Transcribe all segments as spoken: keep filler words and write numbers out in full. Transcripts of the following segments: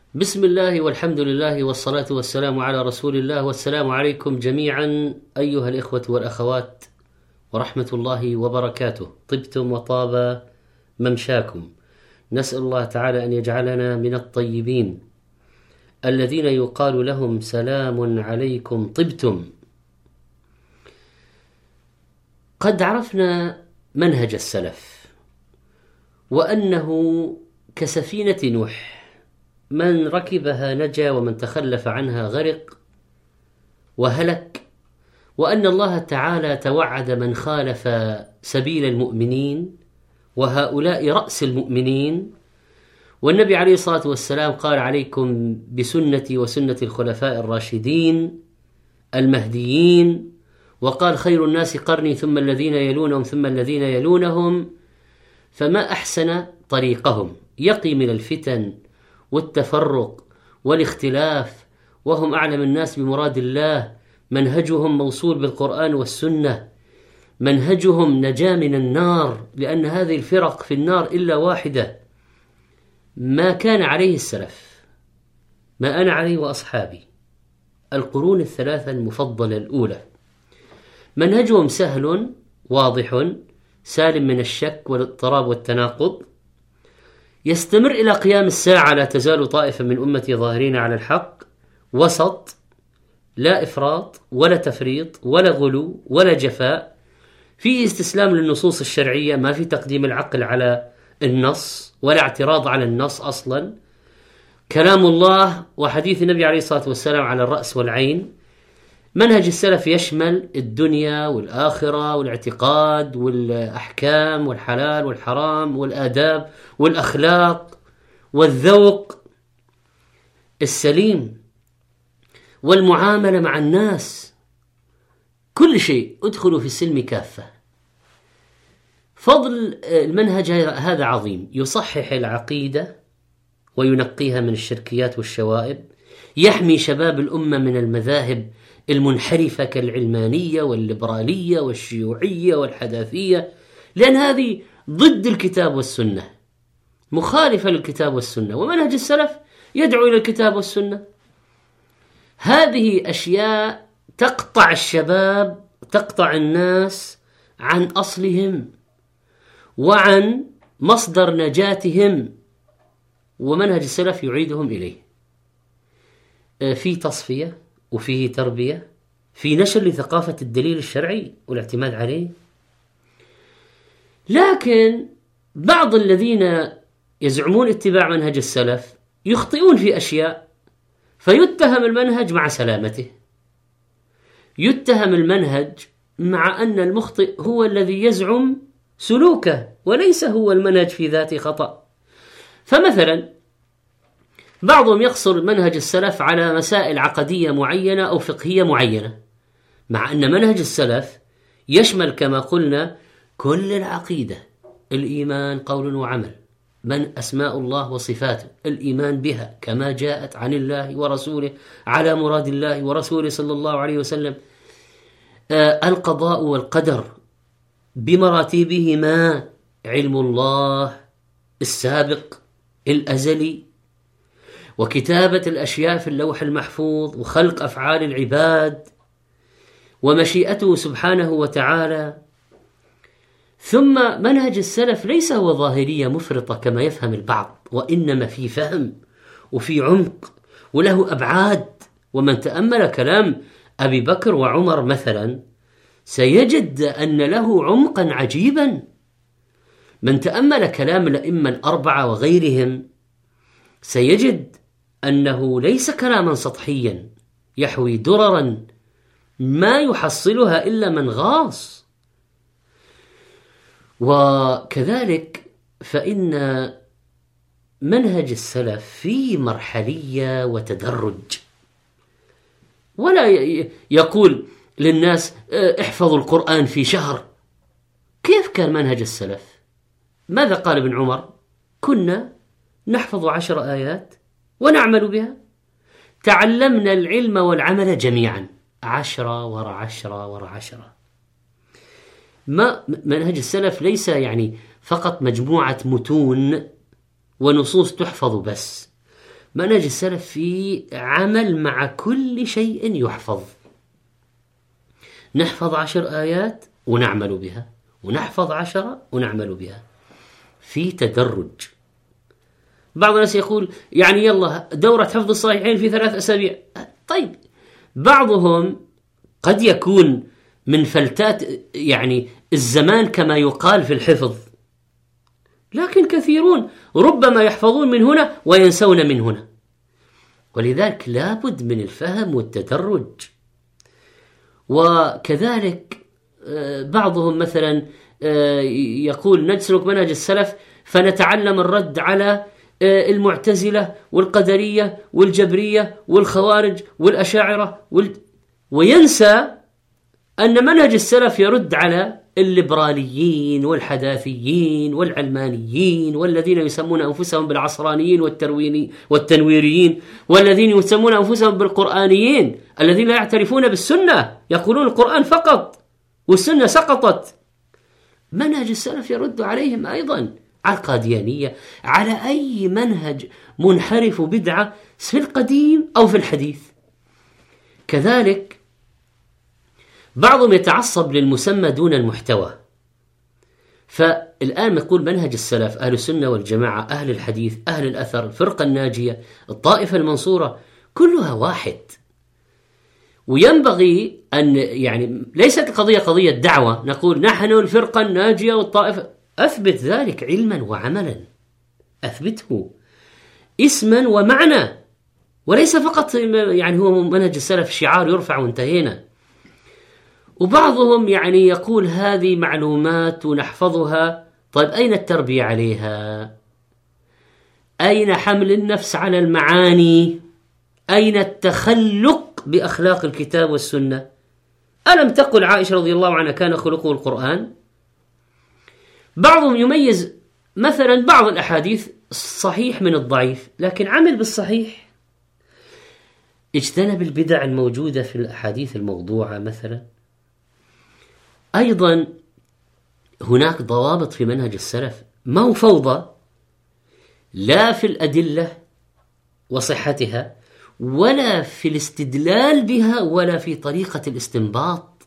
بسم الله والحمد لله والصلاة والسلام على رسول الله، والسلام عليكم جميعا أيها الإخوة والأخوات ورحمة الله وبركاته. طبتم وطاب ممشاكم. نسأل الله تعالى أن يجعلنا من الطيبين الذين يقال لهم سلام عليكم طبتم. قد عرفنا منهج السلف وأنه كسفينة نوح، من ركبها نجا ومن تخلف عنها غرق وهلك، وأن الله تعالى توعد من خالف سبيل المؤمنين وهؤلاء رأس المؤمنين. والنبي عليه الصلاة والسلام قال: عليكم بسنتي وسنة الخلفاء الراشدين المهديين، وقال: خير الناس قرني ثم الذين يلونهم ثم الذين يلونهم، فما أحسن طريقهم، يقي من الفتن والتفرق والاختلاف، وهم أعلم الناس بمراد الله. منهجهم موصول بالقرآن والسنة، منهجهم نجاة من النار، لأن هذه الفرق في النار إلا واحدة: ما كان عليه السلف، ما أنا عليه وأصحابي، القرون الثلاثة المفضلة الأولى. منهجهم سهل واضح سالم من الشك والاضطراب والتناقض، يستمر إلى قيام الساعة. لا تزال طائفة من أمتي ظاهرين على الحق، وسط، لا إفراط ولا تفريط ولا غلو ولا جفاء، في استسلام للنصوص الشرعية، ما في تقديم العقل على النص ولا اعتراض على النص أصلا. كلام الله وحديث النبي عليه الصلاة والسلام على الرأس والعين. منهج السلف يشمل الدنيا والآخرة والاعتقاد والأحكام والحلال والحرام والآداب والأخلاق والذوق السليم والمعاملة مع الناس، كل شيء. ادخلوا في السلم كافة. فضل المنهج هذا عظيم، يصحح العقيدة وينقيها من الشركيات والشوائب، يحمي شباب الأمة من المذاهب المنحرفة كالعلمانية والليبرالية والشيوعية والحداثية، لأن هذه ضد الكتاب والسنة، مخالفة للكتاب والسنة، ومنهج السلف يدعو إلى الكتاب والسنة. هذه أشياء تقطع الشباب، تقطع الناس عن أصلهم وعن مصدر نجاتهم، ومنهج السلف يعيدهم إليه. في تصفية وفيه تربية، في نشر لثقافة الدليل الشرعي والاعتماد عليه. لكن بعض الذين يزعمون اتباع منهج السلف يخطئون في أشياء، فيتهم المنهج مع سلامته، يتهم المنهج مع أن المخطئ هو الذي يزعم سلوكه وليس هو المنهج في ذاته خطأ. فمثلا بعضهم يقصر منهج السلف على مسائل عقدية معينة أو فقهية معينة، مع أن منهج السلف يشمل كما قلنا كل العقيدة: الإيمان قول وعمل، من أسماء الله وصفاته، الإيمان بها كما جاءت عن الله ورسوله على مراد الله ورسوله صلى الله عليه وسلم، آه القضاء والقدر بمراتبهما، علم الله السابق الأزلي، وكتابة الأشياء في اللوح المحفوظ، وخلق أفعال العباد، ومشيئته سبحانه وتعالى. ثم منهج السلف ليس هو ظاهرية مفرطة كما يفهم البعض، وإنما في فهم وفي عمق وله أبعاد. ومن تأمل كلام أبي بكر وعمر مثلا سيجد أن له عمقا عجيبا. من تأمل كلام الأئمة الأربعة وغيرهم سيجد أنه ليس كلاما سطحيا يحوي دررا ما يحصلها إلا من غاص. وكذلك فإن منهج السلف فيه مرحلية وتدرج، ولا يقول للناس احفظوا القرآن في شهر. كيف كان منهج السلف؟ ماذا قال ابن عمر؟ كنا نحفظ عشر آيات ونعمل بها، تعلمنا العلم والعمل جميعا، عشرة ورا عشرة ورا عشرة. ما منهج السلف ليس يعني فقط مجموعة متون ونصوص تحفظ بس، منهج السلف في عمل مع كل شيء يحفظ. نحفظ عشر آيات ونعمل بها، ونحفظ عشرة ونعمل بها، في تدرج. بعض الناس يقول يعني يلا دورة حفظ الصحيحين في ثلاث أسابيع. طيب، بعضهم قد يكون من فلتات يعني الزمان كما يقال في الحفظ، لكن كثيرون ربما يحفظون من هنا وينسون من هنا، ولذلك لابد من الفهم والتدرج. وكذلك بعضهم مثلا يقول نسلك منهج السلف فنتعلم الرد على المعتزلة والقدرية والجبرية والخوارج والأشاعرة وال... وينسى أن منهج السلف يرد على الليبراليين والحداثيين والعلمانيين والذين يسمون أنفسهم بالعصرانيين والترويني والتنويريين والذين يسمون أنفسهم بالقرآنيين الذين لا يعترفون بالسنة، يقولون القرآن فقط والسنة سقطت. منهج السلف يرد عليهم أيضا، على القاديانية، على أي منهج منحرف بدعة في القديم أو في الحديث. كذلك بعضهم يتعصب للمسمى دون المحتوى. فالآن نقول منهج السلف، أهل السنة والجماعة، أهل الحديث، أهل الأثر، الفرقة الناجية، الطائفة المنصورة، كلها واحد. وينبغي أن يعني ليست القضية قضية دعوة نقول نحن الفرقة الناجية والطائفة، أثبت ذلك علما وعملا، أثبته اسما ومعنى، وليس فقط يعني هو منهج السلف شعار يرفع وانتهينا. وبعضهم يعني يقول هذه معلومات ونحفظها، طيب أين التربية عليها؟ أين حمل النفس على المعاني؟ أين التخلق بأخلاق الكتاب والسنة؟ ألم تقل عائشة رضي الله عنها كان خلقه القرآن؟ بعضهم يميز مثلا بعض الأحاديث الصحيح من الضعيف، لكن عمل بالصحيح، اجتنب البدع الموجودة في الأحاديث الموضوعة مثلا. أيضا هناك ضوابط في منهج السلف، ما هو فوضى لا في الأدلة وصحتها ولا في الاستدلال بها ولا في طريقة الاستنباط.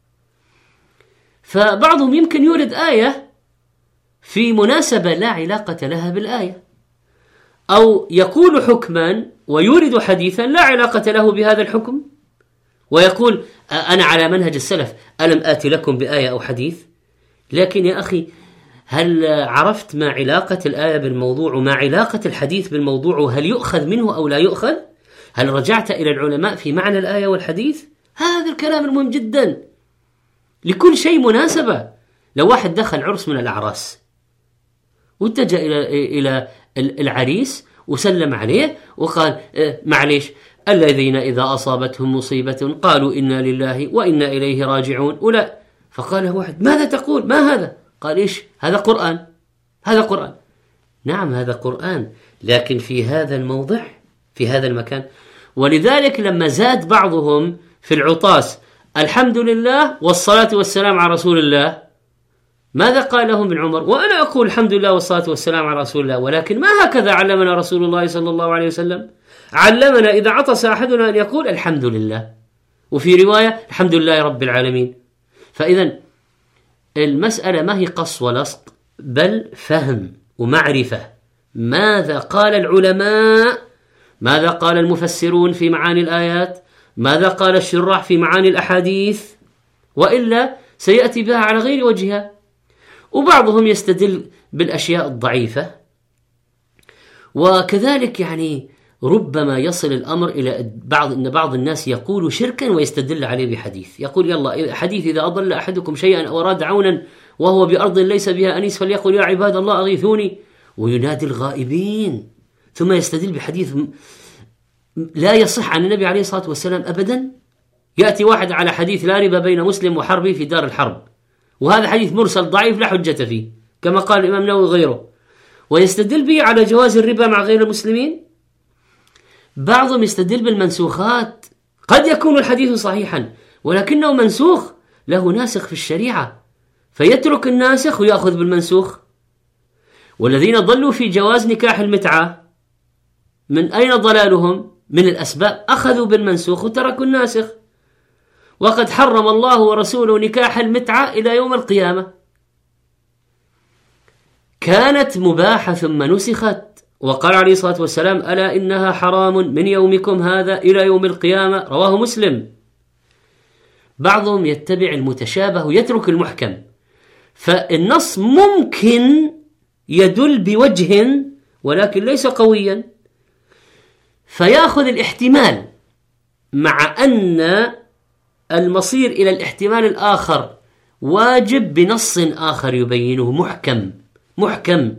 فبعضهم يمكن يورد آية في مناسبة لا علاقة لها بالآية، أو يقول حكما ويورد حديثا لا علاقة له بهذا الحكم، ويقول أنا على منهج السلف ألم آتي لكم بآية أو حديث. لكن يا أخي، هل عرفت ما علاقة الآية بالموضوع وما علاقة الحديث بالموضوع، وهل يؤخذ منه أو لا يؤخذ؟ هل رجعت إلى العلماء في معنى الآية والحديث؟ هذا الكلام المهم جدا، لكل شيء مناسبة. لو واحد دخل عرس من الأعراس واتجه إلى إلى العريس وسلم عليه وقال معليش الذين إذا أصابتهم مصيبة قالوا إنا لله وإنا إليه راجعون، ولا فقال له واحد ماذا تقول؟ ما هذا؟ قال إيش؟ هذا قرآن، هذا قرآن. نعم هذا قرآن، لكن في هذا الموضع، في هذا المكان. ولذلك لما زاد بعضهم في العطاس الحمد لله والصلاة والسلام على رسول الله، ماذا قال لهم ابن عمر؟ وأنا أقول الحمد لله والصلاة والسلام على رسول الله، ولكن ما هكذا علمنا رسول الله صلى الله عليه وسلم. علمنا إذا عطس أحدنا أن يقول الحمد لله، وفي رواية الحمد لله رب العالمين. فإذا المسألة ما هي قص ولصق، بل فهم ومعرفة. ماذا قال العلماء؟ ماذا قال المفسرون في معاني الآيات؟ ماذا قال الشراح في معاني الأحاديث؟ وإلا سيأتي بها على غير وجهها. وبعضهم يستدل بالأشياء الضعيفة، وكذلك يعني ربما يصل الأمر إلى بعض أن بعض الناس يقول شركا ويستدل عليه بحديث، يقول يلا حديث إذا أضل أحدكم شيئا أو أراد عونا وهو بأرض ليس بها أنيس فليقل يا عباد الله أغيثوني، وينادي الغائبين، ثم يستدل بحديث لا يصح عن النبي عليه الصلاة والسلام أبدا. يأتي واحد على حديث لا ربا بين مسلم وحربي في دار الحرب، وهذا حديث مرسل ضعيف لا حجة فيه كما قال الإمام النووي وغيره، ويستدل به على جواز الربا مع غير المسلمين. بعضهم يستدل بالمنسوخات، قد يكون الحديث صحيحا ولكنه منسوخ، له ناسخ في الشريعة، فيترك الناسخ ويأخذ بالمنسوخ. والذين ضلوا في جواز نكاح المتعة من أين ضلالهم؟ من الأسباب، أخذوا بالمنسوخ وتركوا الناسخ. وقد حرم الله ورسوله نكاح المتعة إلى يوم القيامة، كانت مباحة ثم نسخت، وقال عليه الصلاة والسلام: ألا إنها حرام من يومكم هذا إلى يوم القيامة، رواه مسلم. بعضهم يتبع المتشابه ويترك المحكم، فالنص ممكن يدل بوجه ولكن ليس قويا، فيأخذ الاحتمال، مع أن المصير إلى الاحتمال الآخر واجب بنص آخر يبينه محكم محكم.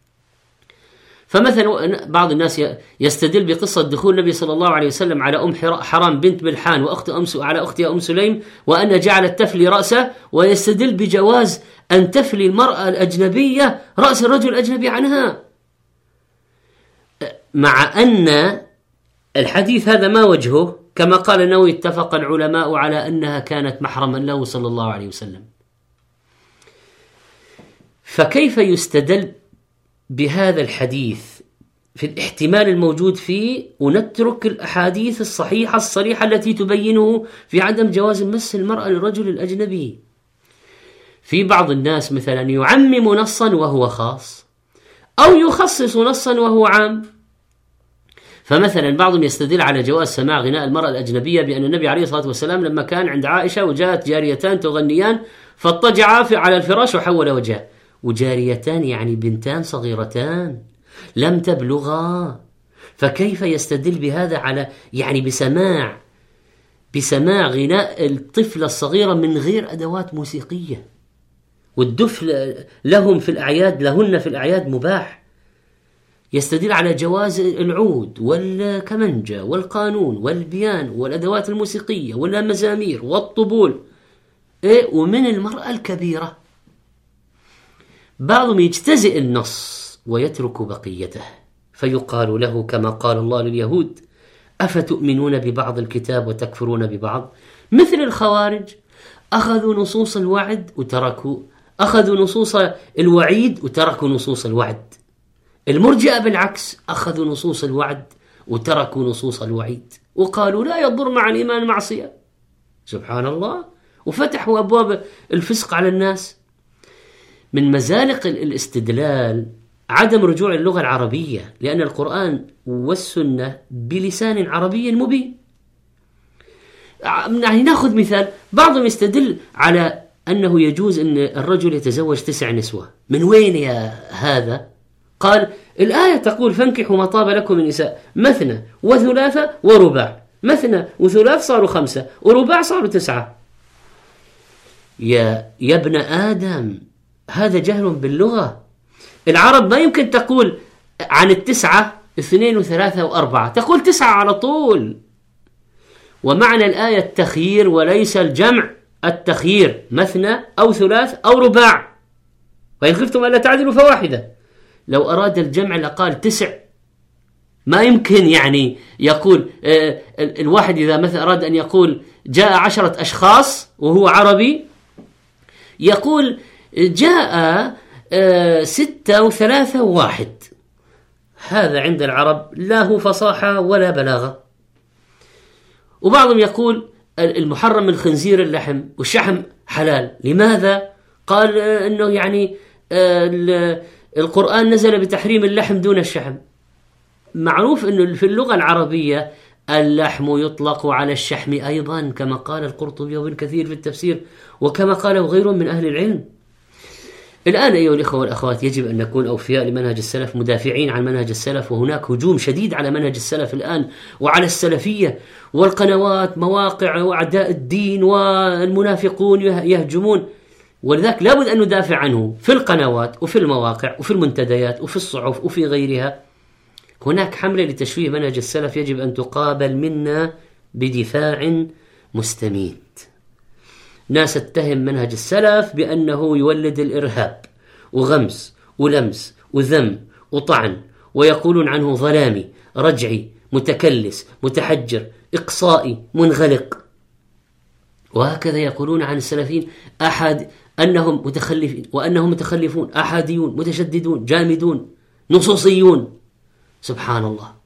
فمثلا بعض الناس يستدل بقصة دخول النبي صلى الله عليه وسلم على أم حرام بنت ملحان وأخت أم على أختها أم سليم، وأن جعلت تفلي رأسه، ويستدل بجواز أن تفلي المرأة الأجنبية رأس الرجل الأجنبي عنها، مع أن الحديث هذا ما وجهه، كما قال النووي: اتفق العلماء على أنها كانت محرما له صلى الله عليه وسلم. فكيف يستدل بهذا الحديث في الاحتمال الموجود فيه، ونترك الأحاديث الصحيحة الصريحة التي تبينه في عدم جواز مس المرأة للرجل الأجنبي؟ في بعض الناس مثلا يعمم نصا وهو خاص، أو يخصص نصا وهو عام. فمثلا بعضهم يستدل على جواز سماع غناء المرأة الأجنبية بأن النبي عليه الصلاة والسلام لما كان عند عائشة وجاءت جاريتان تغنيان فاضطجعا على الفراش وحول وجهه، وجاريتان يعني بنتان صغيرتان لم تبلغا، فكيف يستدل بهذا على يعني بسماع بسماع غناء الطفلة الصغيرة من غير أدوات موسيقية؟ والدف لهم في الأعياد لهن في الأعياد مباح. يستدل على جواز العود والكمنجة والقانون والبيان والأدوات الموسيقية والمزامير والطبول، إيه ومن المرأة الكبيرة. بعضهم يجتزئ النص ويترك بقيته، فيقال له كما قال الله لليهود: أفتؤمنون ببعض الكتاب وتكفرون ببعض؟ مثل الخوارج، أخذوا نصوص الوعد وتركوا أخذوا نصوص الوعيد وتركوا نصوص الوعد. المرجئة بالعكس، أخذوا نصوص الوعد وتركوا نصوص الوعيد، وقالوا لا يضر مع الإيمان معصية. سبحان الله، وفتحوا أبواب الفسق على الناس. من مزالق الاستدلال عدم رجوع اللغة العربية، لأن القرآن والسنة بلسان عربي مبين. يعني نأخذ مثال، بعضهم يستدل على أنه يجوز أن الرجل يتزوج تسع نسوة. من وين يا هذا؟ قال الآية تقول: فانكحوا ما طاب لكم من النساء مثنى وثلاثة ورباع. مثنى وثلاث صاروا خمسة، ورباع صاروا تسعة. يا يا ابن آدم، هذا جهل باللغة. العرب ما يمكن تقول عن التسعة اثنين وثلاثة وأربعة، تقول تسعة على طول. ومعنى الآية التخيير وليس الجمع، التخيير مثنى أو ثلاث أو رباع، وإن خفتم ألا تعدلوا فواحدة. لو أراد الجمع لقال تسع. ما يمكن يعني يقول آه الواحد إذا مثلا أراد أن يقول جاء عشرة أشخاص وهو عربي، يقول جاء آه ستة وثلاثة وواحد. هذا عند العرب لا هو فصاحة ولا بلاغة. وبعضهم يقول المحرم من الخنزير اللحم، والشحم حلال. لماذا؟ قال آه أنه يعني آه القرآن نزل بتحريم اللحم دون الشحم. معروف أنه في اللغة العربية اللحم يطلق على الشحم أيضا، كما قال القرطبي وابن كثير في التفسير، وكما قاله غيرهم من أهل العلم. الآن أيها الإخوة والأخوات، يجب أن نكون أوفياء لمنهج السلف، مدافعين عن منهج السلف. وهناك هجوم شديد على منهج السلف الآن وعلى السلفية، والقنوات مواقع وأعداء الدين والمنافقون يهجمون، ولذلك لابد أن ندافع عنه في القنوات وفي المواقع وفي المنتديات وفي الصحف وفي غيرها. هناك حملة لتشويه منهج السلف يجب أن تقابل منا بدفاع مستميت. ناس تتهم منهج السلف بأنه يولد الإرهاب وغمس ولمس وذم وطعن، ويقولون عنه ظلامي رجعي متكلس متحجر إقصائي منغلق، وهكذا يقولون عن السلفيين أحد أنهم متخلفين، وأنهم متخلفون أحاديون متشددون جامدون نصوصيون. سبحان الله،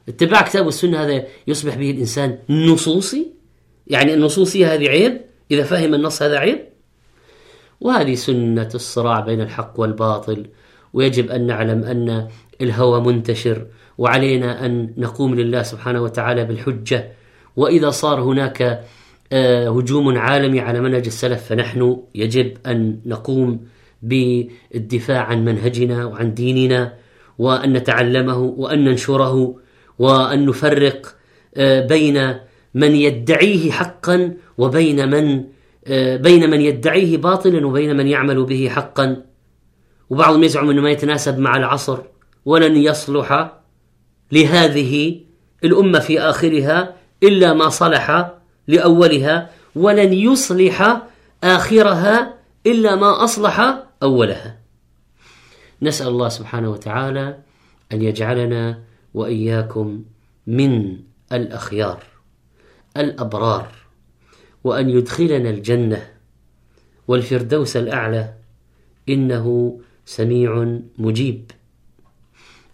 اتباع كتاب والسنة هذا يصبح به الإنسان نصوصي، يعني النصوصية هذه عيب، إذا فهم النص هذا عيب. وهذه سنة الصراع بين الحق والباطل، ويجب أن نعلم أن الهوى منتشر، وعلينا أن نقوم لله سبحانه وتعالى بالحجة. وإذا صار هناك هجوم عالمي على منهج السلف فنحن يجب أن نقوم بالدفاع عن منهجنا وعن ديننا، وأن نتعلمه وأن ننشره، وأن نفرق بين من يدعيه حقا وبين من بين من يدعيه باطلا وبين من يعمل به حقا. وبعضهم يزعم أنه ما يتناسب مع العصر، ولن يصلح لهذه الأمة في آخرها إلا ما صلح لأولها، ولن يصلح آخرها إلا ما أصلح أولها. نسأل الله سبحانه وتعالى أن يجعلنا وإياكم من الأخيار الأبرار، وأن يدخلنا الجنة والفردوس الأعلى، إنه سميع مجيب.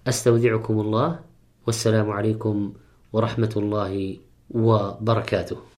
أستودعكم الله، والسلام عليكم ورحمة الله وبركاته.